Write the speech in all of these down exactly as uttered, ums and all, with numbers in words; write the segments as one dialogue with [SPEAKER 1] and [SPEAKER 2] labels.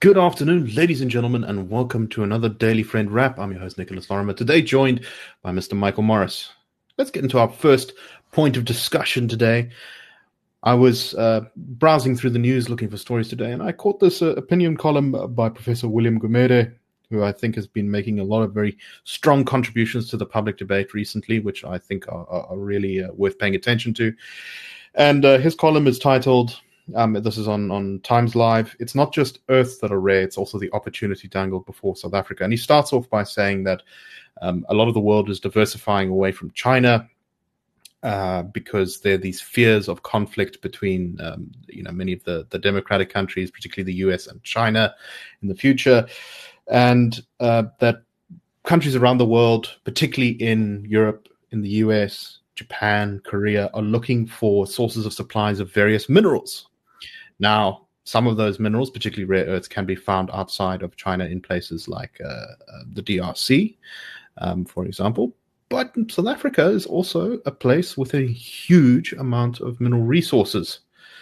[SPEAKER 1] Good afternoon, ladies and gentlemen, and welcome to another Daily Friend Wrap. I'm your host, Nicholas Lorimer, today joined by Mister Michael Morris. Let's get into our first point of discussion today. I was uh, browsing through the news looking for stories today, and I caught this uh, opinion column by Professor William Gumede, who I think has been making a lot of very strong contributions to the public debate recently, which I think are, are really uh, worth paying attention to. And uh, his column is titled... Um, this is on, on Times Live. It's not just Earth that are rare, it's also the opportunity dangled before South Africa. And he starts off by saying that um, a lot of the world is diversifying away from China uh, because there are these fears of conflict between um, you know, many of the, the democratic countries, particularly the U S and China in the future. And uh, that countries around the world, particularly in Europe, in the U S, Japan, Korea, are looking for sources of supplies of various minerals. Now, some of those minerals, particularly rare earths, can be found outside of China in places like uh, uh, the D R C, um, for example. But South Africa is also a place with a huge amount of mineral resources.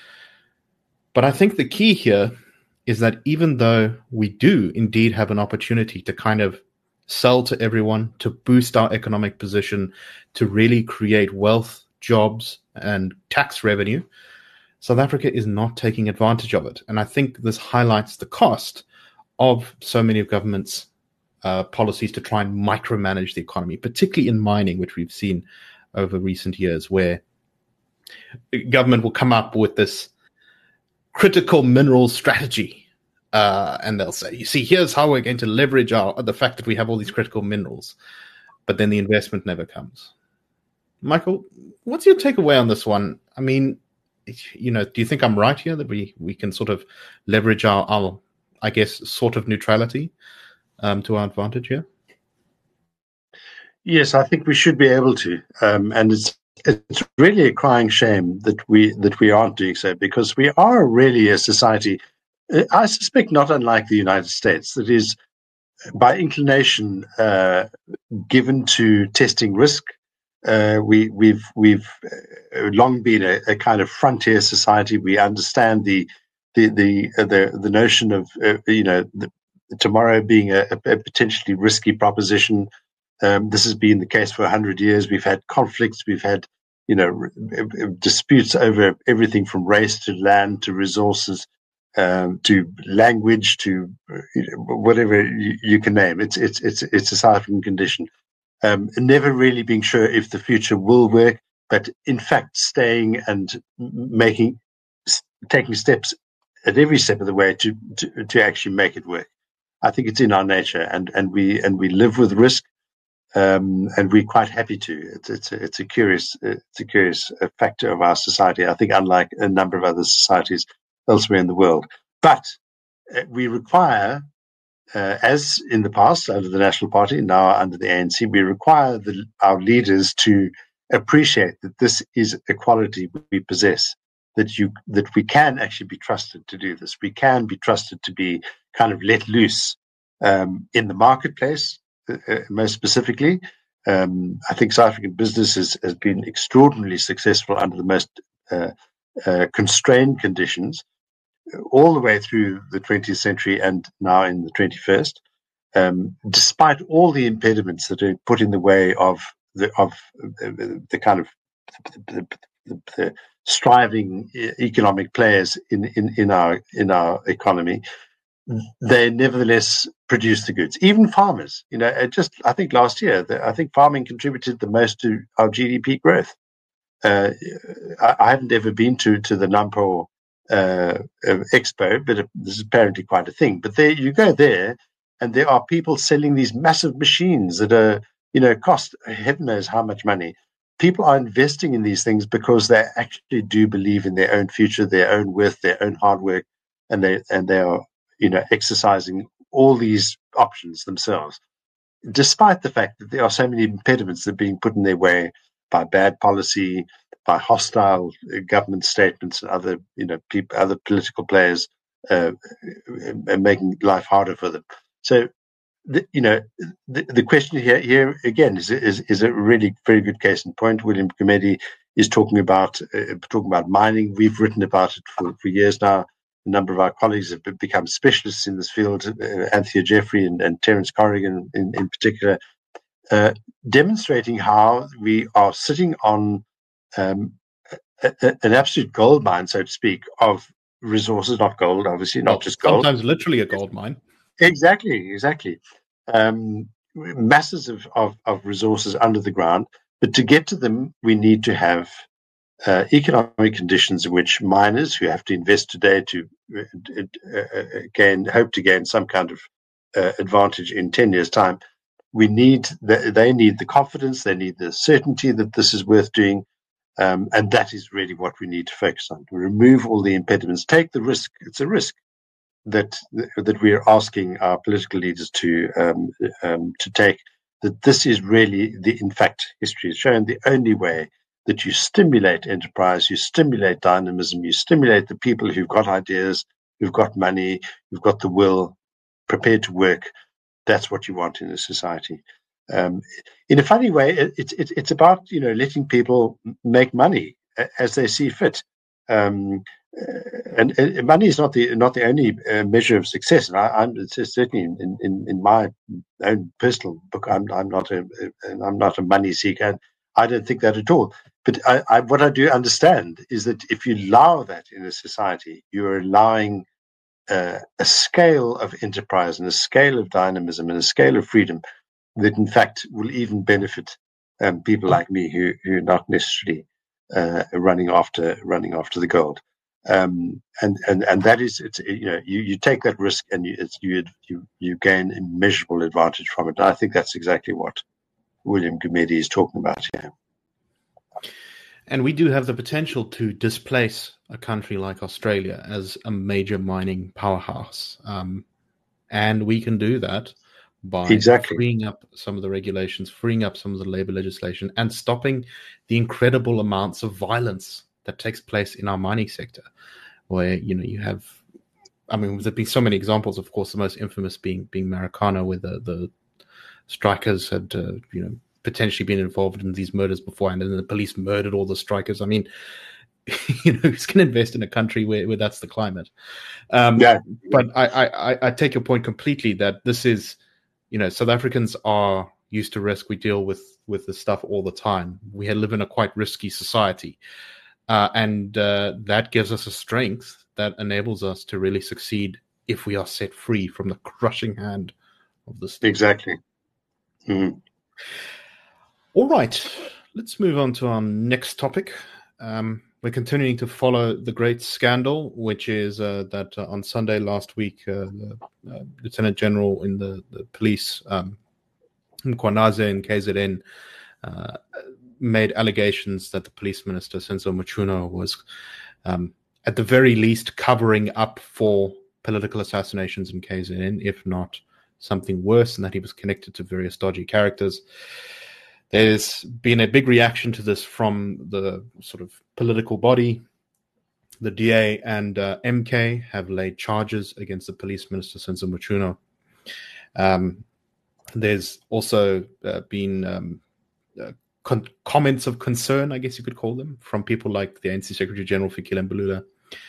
[SPEAKER 1] But I think the key here is that even though we do indeed have an opportunity to kind of sell to everyone, to boost our economic position, to really create wealth, jobs, and tax revenue, South Africa is not taking advantage of it. And I think this highlights the cost of so many of government's uh, policies to try and micromanage the economy, particularly in mining, which we've seen over recent years, where government will come up with this critical mineral strategy. Uh, and they'll say, you see, here's how we're going to leverage our the fact that we have all these critical minerals. But then the investment never comes. Michael, what's your takeaway on this one? I mean, you know, do you think I'm right here that we, we can sort of leverage our, our, I guess, sort of neutrality um, to our advantage here?
[SPEAKER 2] Yes, I think we should be able to. Um, and it's it's really a crying shame that we that we aren't doing so, because we are really a society, I suspect not unlike the United States, that is by inclination uh, given to testing risk. Uh, we, we've we've long been a, a kind of frontier society. We understand the the the uh, the, the notion of uh, you know the, tomorrow being a, a potentially risky proposition. Um, this has been the case for a hundred years. We've had conflicts. We've had you know disputes over everything from race to land to resources. Um, to language, to you know, whatever you, you can name. It's it's it's it's a South African condition. Um, never really being sure if the future will work, but in fact staying and making, taking steps at every step of the way to to, to actually make it work. I think it's in our nature, and and we and we live with risk, um, and we're quite happy to. It's it's a, it's a curious it's a curious factor of our society. I think unlike a number of other societies elsewhere in the world. But uh, we require, uh, as in the past under the National Party, now under the A N C, we require the, our leaders to appreciate that this is a quality we possess, that you that we can actually be trusted to do this. We can be trusted to be kind of let loose um, in the marketplace, uh, most specifically. Um, I think South African business has, has been extraordinarily successful under the most uh, uh, constrained conditions, all the way through the twentieth century and now in the twenty-first, um, despite all the impediments that are put in the way of the of the, the kind of the, the, the striving economic players in, in, in our in our economy, they nevertheless produce the goods. Even farmers, you know, just I think last year, the, I think farming contributed the most to our G D P growth. Uh, I, I haven't ever been to to the Nampo Uh, uh, expo, but this is apparently quite a thing. But there, you go there, and there are people selling these massive machines that are, you know, cost heaven knows how much money. People are investing in these things because they actually do believe in their own future, their own worth, their own hard work, and they and they are, you know, exercising all these options themselves, despite the fact that there are so many impediments that are being put in their way by bad policy, by hostile government statements and other, you know, people, other political players, uh, making life harder for them. So, the, you know, the, the question here, here again is, is is a really very good case in point. William Gumede is talking about uh, talking about mining. We've written about it for, for years now. a number of our colleagues have become specialists in this field, uh, Anthea Jeffrey and, and Terence Corrigan in, in particular, uh, demonstrating how we are sitting on um, a, a, an absolute gold mine, so to speak, of resources, not gold, obviously, not
[SPEAKER 1] well,
[SPEAKER 2] just gold.
[SPEAKER 1] Sometimes literally a gold mine.
[SPEAKER 2] Exactly, exactly. Um, masses of, of, of resources under the ground, but to get to them, we need to have uh, economic conditions in which miners who have to invest today to uh, uh, gain, hope to gain some kind of uh, advantage in ten years' time, we need the, they need the confidence, they need the certainty that this is worth doing, um, and that is really what we need to focus on. Remove all the impediments, take the risk. It's a risk that that we are asking our political leaders to um, um, to take. That this is really the, in fact, history has shown the only way that you stimulate enterprise, you stimulate dynamism, you stimulate the people who've got ideas, who've got money, who've got the will, prepared to work. That's what you want in a society. Um, in a funny way, it's it, it's about you know letting people make money as they see fit. Um, and, and money is not the not the only uh, measure of success. And I, I'm certainly in, in, in my own personal book, I'm I'm not a I'm not a money seeker. I don't think that at all. But I, I, what I do understand is that if you allow that in a society, you are allowing uh, a scale of enterprise and a scale of dynamism and a scale of freedom that, in fact, will even benefit um, people like me who who are not necessarily uh, running after running after the gold. Um, and, and, and that is, it's, you know, you, you take that risk and you, it's, you, you, you gain immeasurable advantage from it. And I think that's exactly what William Gumede is talking about here.
[SPEAKER 1] And we do have the potential to displace a country like Australia as a major mining powerhouse. Um, and we can do that by
[SPEAKER 2] exactly.
[SPEAKER 1] freeing up some of the regulations, freeing up some of the labor legislation, and stopping the incredible amounts of violence that takes place in our mining sector, where, you know, you have, I mean, there's been so many examples, of course, the most infamous being being Marikana, where the, the strikers had, uh, you know, potentially been involved in these murders before, and then the police murdered all the strikers. I mean, you know, who's going to invest in a country where, where that's the climate? Um,
[SPEAKER 2] yeah.
[SPEAKER 1] But I, I, I take your point completely that this is, you know, South Africans are used to risk. We deal with, with this stuff all the time. We live in a quite risky society. Uh, and uh, that gives us a strength that enables us to really succeed if we are set free from the crushing hand of the state.
[SPEAKER 2] Exactly. Mm-hmm.
[SPEAKER 1] All right, let's move on to our next topic. Um, we're continuing to follow the great scandal, which is uh, that uh, on Sunday last week, uh, the uh, Lieutenant General in the, the police, um, Mkhwanazi in K Z N, uh, made allegations that the police minister, Senzo Mchunu, was um, at the very least covering up for political assassinations in K Z N, if not something worse, and that he was connected to various dodgy characters. There's been a big reaction to this from the sort of political body. The D A and uh, M K have laid charges against the police minister, Senzo Mchunu. Um, there's also uh, been um, uh, con- comments of concern, I guess you could call them, from people like the A N C Secretary General Fikile Mbalula.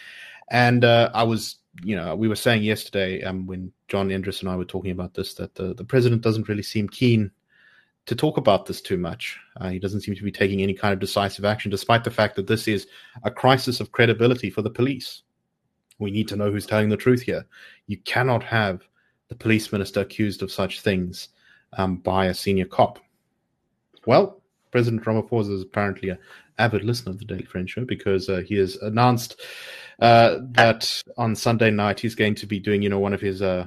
[SPEAKER 1] And uh, I was, you know, we were saying yesterday um, when John Endres and I were talking about this, that the, the president doesn't really seem keen to talk about this too much. Uh, he doesn't seem to be taking any kind of decisive action, despite the fact that this is a crisis of credibility for the police. We need to know who's telling the truth here. You cannot have the police minister accused of such things um, by a senior cop. Well, President Ramaphosa is apparently an avid listener of the Daily Friend Show, because uh, he has announced uh, that on Sunday night he's going to be doing, you know, one of his, uh,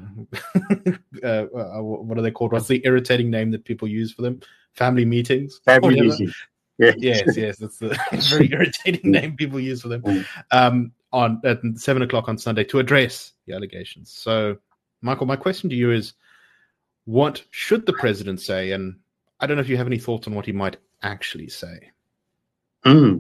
[SPEAKER 1] uh, uh, what are they called? What's the irritating name that people use for them? Family meetings?
[SPEAKER 2] Family meetings.
[SPEAKER 1] Yes. yes, yes, that's the very irritating name people use for them. Um, on at seven o'clock on Sunday to address the allegations. So, Michael, my question to you is, what should the president say? And I don't know if you have any thoughts on what he might actually say.
[SPEAKER 2] Mm.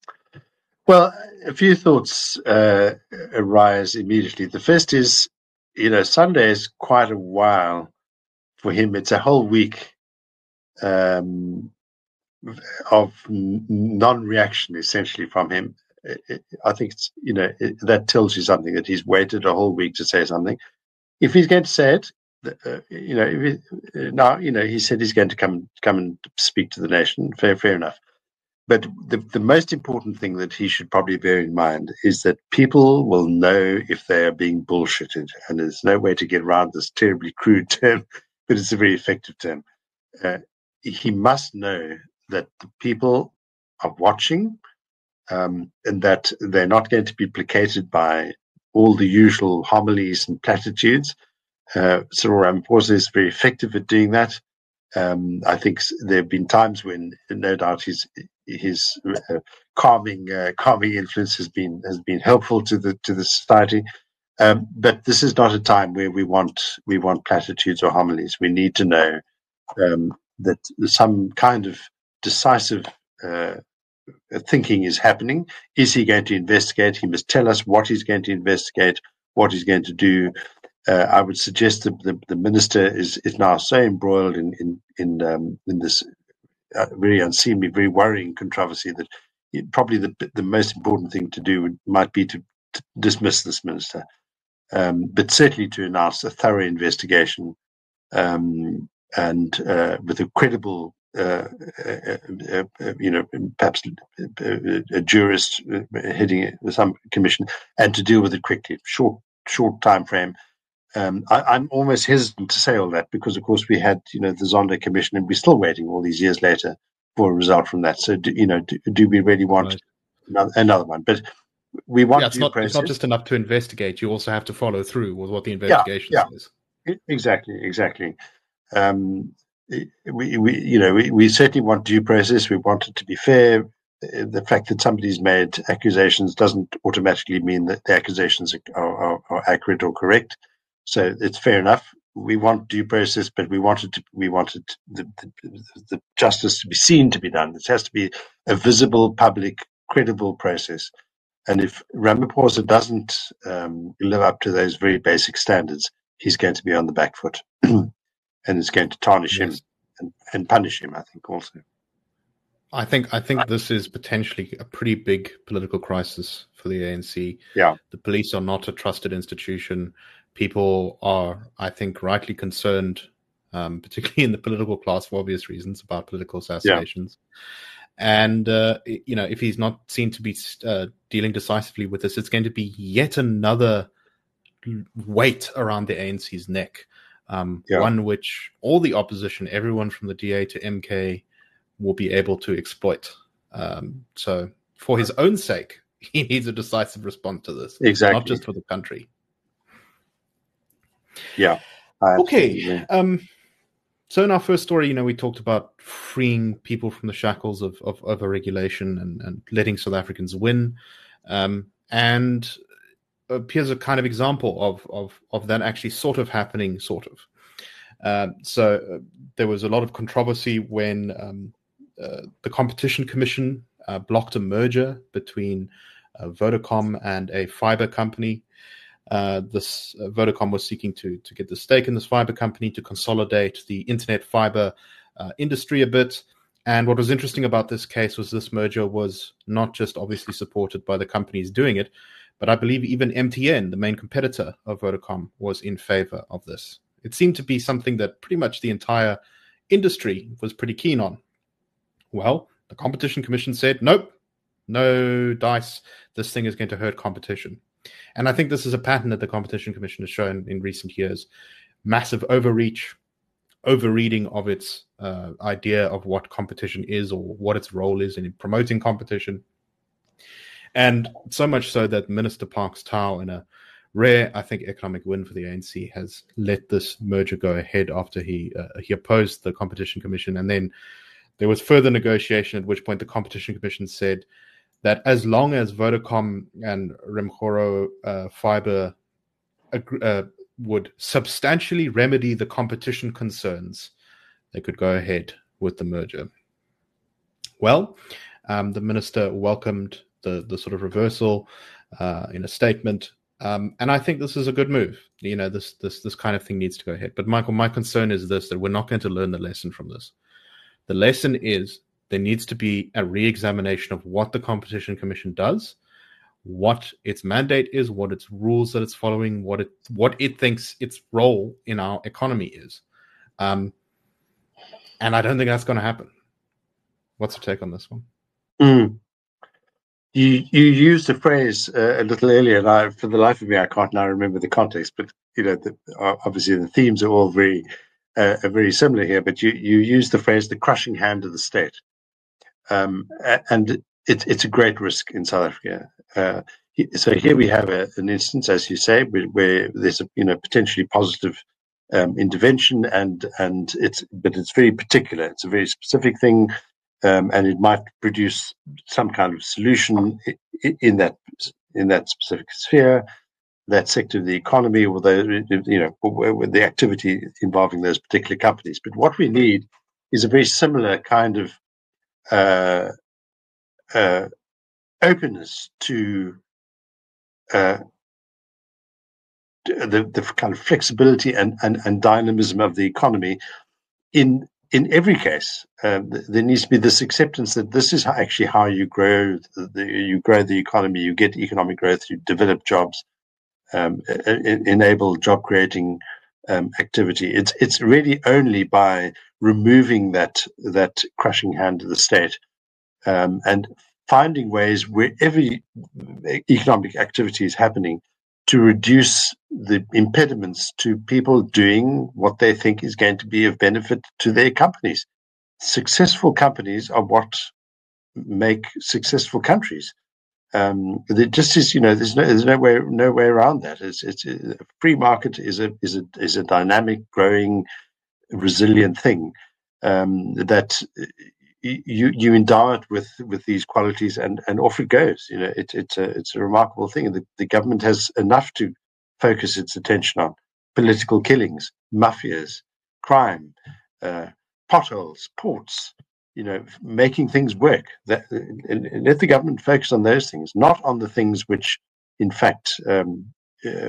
[SPEAKER 2] Well, a few thoughts uh, arise immediately. The first is, you know, Sunday is quite a while for him. It's a whole week um, of n- non-reaction, essentially, from him. it, I think it's, you know, it, that tells you something, that he's waited a whole week to say something. If he's going to say it, uh, you know, if he, now, you know, he said he's going to come come and speak to the nation. Fair, fair enough. But the, the most important thing that he should probably bear in mind is that people will know if they are being bullshitted. And there's no way to get around this terribly crude term, but it's a very effective term. Uh, he must know that the people are watching, um, and that they're not going to be placated by all the usual homilies and platitudes. Uh, Cyril Ramaphosa is very effective at doing that. Um, I think there have been times when, no doubt, his his uh, calming uh, calming influence has been has been helpful to the to the society. Um, but this is not a time where we want we want platitudes or homilies. We need to know um, that some kind of decisive uh, thinking is happening. Is he going to investigate? He must tell us what he's going to investigate, what he's going to do. Uh, I would suggest that the, the minister is, is now so embroiled in in in, um, in this uh, very unseemly, very worrying controversy that it, probably the the most important thing to do would, might be to, to dismiss this minister, um, but certainly to announce a thorough investigation, um, and uh, with a credible, uh, uh, uh, uh, you know, perhaps a, a jurist heading some commission, and to deal with it quickly, short short time frame. Um, I, I'm almost hesitant to say all that because, of course, we had, you know, the Zondo Commission, and we're still waiting all these years later for a result from that. So, do, you know, do, do we really want right. another, another one? But we want
[SPEAKER 1] yeah, it's
[SPEAKER 2] due
[SPEAKER 1] not,
[SPEAKER 2] process.
[SPEAKER 1] It's not just enough to investigate. You also have to follow through with what the investigation
[SPEAKER 2] yeah,
[SPEAKER 1] says.
[SPEAKER 2] Yeah, exactly, exactly. Um, we, we, you know, we, we certainly want due process. We want it to be fair. The fact that somebody's made accusations doesn't automatically mean that the accusations are, are, are accurate or correct. So it's fair enough. We want due process, but we wanted to, we wanted the, the, the justice to be seen to be done. It has to be a visible, public, credible process. And if Ramaphosa doesn't um, live up to those very basic standards, he's going to be on the back foot, and it's going to tarnish yes. him and, and punish him, I think, also.
[SPEAKER 1] I think I think this is potentially a pretty big political crisis for the A N C.
[SPEAKER 2] Yeah.
[SPEAKER 1] The police are not a trusted institution. People are, I think, rightly concerned, um, particularly in the political class for obvious reasons, about political assassinations. Yeah. And, uh, you know, if he's not seen to be uh, dealing decisively with this, it's going to be yet another weight around the A N C's neck. Um, yeah. One which all the opposition, everyone from the D A to M K, will be able to exploit. Um, so for his own sake, he needs a decisive response to this.
[SPEAKER 2] Exactly.
[SPEAKER 1] Not just for the country.
[SPEAKER 2] Yeah.
[SPEAKER 1] Okay. Um, so in our first story, you know, we talked about freeing people from the shackles of, of overregulation and, and letting South Africans win. Um, and uh, here's a kind of example of, of, of that actually sort of happening, sort of. Uh, so uh, there was a lot of controversy when um, uh, the Competition Commission uh, blocked a merger between uh, Vodacom and a fiber company. Uh, this uh, Vodacom was seeking to to get the stake in this fiber company to consolidate the internet fiber uh, industry a bit. And what was interesting about this case was this merger was not just obviously supported by the companies doing it, but I believe even M T N, the main competitor of Vodacom, was in favor of this. It seemed to be something that pretty much the entire industry was pretty keen on. Well, the Competition Commission said, nope, no dice. This thing is going to hurt competition. And I think this is a pattern that the Competition Commission has shown in recent years. Massive overreach, overreading of its uh, idea of what competition is or what its role is in promoting competition. And so much so that Minister Parks Tau, in a rare, I think, economic win for the A N C, has let this merger go ahead after he uh, he opposed the Competition Commission. And then there was further negotiation, at which point the Competition Commission said that as long as Vodacom and Remgoro uh, Fiber uh, would substantially remedy the competition concerns, they could go ahead with the merger. Well, um, the minister welcomed the, the sort of reversal uh, in a statement. Um, and I think this is a good move. You know, this this this kind of thing needs to go ahead. But Michael, my concern is this, that we're not going to learn the lesson from this. The lesson is there needs to be a re-examination of what the Competition Commission does what its mandate is, what its rules that it's following, what it what it thinks its role in our economy is. Um, and I don't think that's going to happen. What's your take on this one?
[SPEAKER 2] Mm. You you used the phrase uh, a little earlier, and I, for the life of me, I can't now remember the context. But you know, the, obviously the themes are all very uh, are very similar here. But you you used the phrase "the crushing hand of the state," um, and it, it's a great risk in South Africa. Uh, so here we have a, an instance, as you say, where, where there's a you know potentially positive um, intervention, and and it's but it's very particular. It's a very specific thing. Um, and it might produce some kind of solution in that in that specific sphere, that sector of the economy, or the you know with the activity involving those particular companies. But what we need is a very similar kind of uh, uh, openness to uh, the the kind of flexibility and, and, and dynamism of the economy in. In every case, um, there needs to be this acceptance that this is how, actually how you grow the, the you grow the economy, you get economic growth, you develop jobs, um, enable job creating um, activity. It's it's really only by removing that that crushing hand of the state um, and finding ways wherever economic activity is happening to reduce the impediments to people doing what they think is going to be of benefit to their companies. Successful companies are what make successful countries. Um, there just is, you know, there's no, there's no way, no way around that. It's, it's a free market is a is a is a dynamic, growing, resilient thing um, that you you endow it with, with these qualities, and, and off it goes. You know, it, it's a it's a remarkable thing. The, the government has enough to focus its attention on: political killings, mafias, crime, uh, potholes, ports. You know, making things work. That, and, and let the government focus on those things, not on the things which, in fact, um, uh,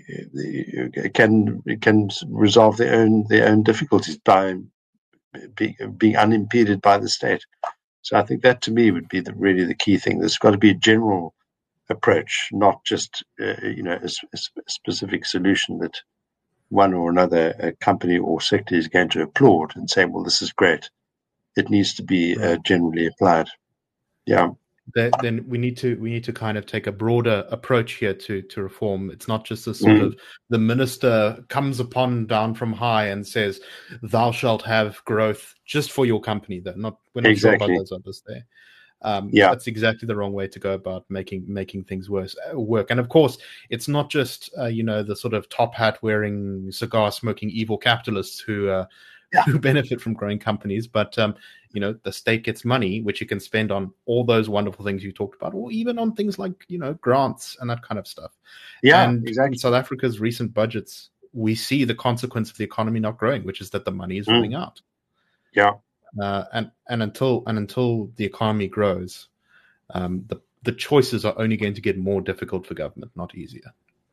[SPEAKER 2] can can resolve their own their own difficulties by Be, being unimpeded by the state. So I think that to me would be the, really the key thing. There's got to be a general approach, not just uh, you know a, a specific solution that one or another uh, company or sector is going to applaud and say, well, this is great. It needs to be uh, generally applied. Yeah.
[SPEAKER 1] Then we need to we need to kind of take a broader approach here to to reform. It's not just a sort mm. of the minister comes upon down from high and says, "Thou shalt have growth just for your company." That not we're not
[SPEAKER 2] exactly.
[SPEAKER 1] sure about those others there. Um,
[SPEAKER 2] yeah,
[SPEAKER 1] that's exactly the wrong way to go about making making things worse uh, work. And of course, it's not just uh, you know the sort of top hat wearing, cigar smoking evil capitalists who. Uh, Yeah. who benefit from growing companies, but um, you know the state gets money which it can spend on all those wonderful things you talked about, or even on things like you know grants and that kind of stuff.
[SPEAKER 2] Yeah,
[SPEAKER 1] and
[SPEAKER 2] exactly.
[SPEAKER 1] In South Africa's recent budgets, we see the consequence of the economy not growing, which is that the money is mm. running out.
[SPEAKER 2] Yeah,
[SPEAKER 1] uh, and and until and until the economy grows, um, the the choices are only going to get more difficult for government, not easier.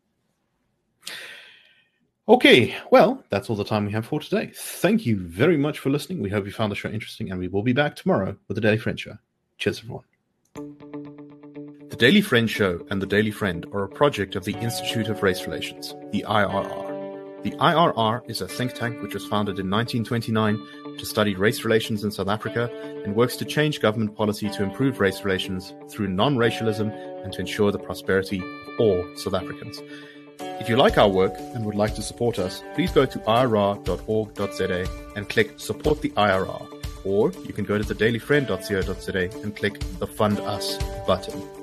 [SPEAKER 1] Okay, well, that's all the time we have for today. Thank you very much for listening. We hope you found the show interesting, and we will be back tomorrow with the Daily Friend Show. Cheers, everyone. The Daily Friend Show and the Daily Friend are a project of the Institute of Race Relations, the I R R. The I R R is a think tank which was founded in nineteen twenty-nine to study race relations in South Africa and works to change government policy to improve race relations through non-racialism and to ensure the prosperity of all South Africans. If you like our work and would like to support us, please go to I R R dot org dot Z A and click Support the I R R. Or you can go to the daily friend dot co dot Z A and click the Fund Us button.